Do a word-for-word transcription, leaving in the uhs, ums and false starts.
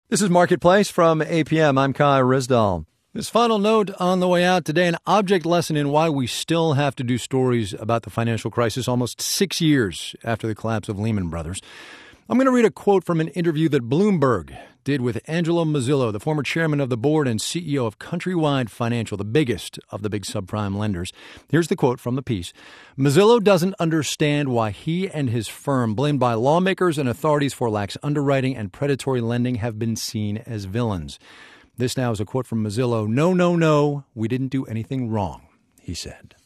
This is Marketplace from A P M. I'm Kai Risdal. This final note on the way out today, an object lesson in why we still have to do stories about the financial crisis almost six years after the collapse of Lehman Brothers. I'm going to read a quote from an interview that Bloomberg did with Angelo Mozillo, the former chairman of the board and C E O of Countrywide Financial, the biggest of the big subprime lenders. Here's the quote from the piece. Mozillo doesn't understand why he and his firm, blamed by lawmakers and authorities for lax underwriting and predatory lending, have been seen as villains. This now is a quote from Mozillo. No, no, no, we didn't do anything wrong, he said.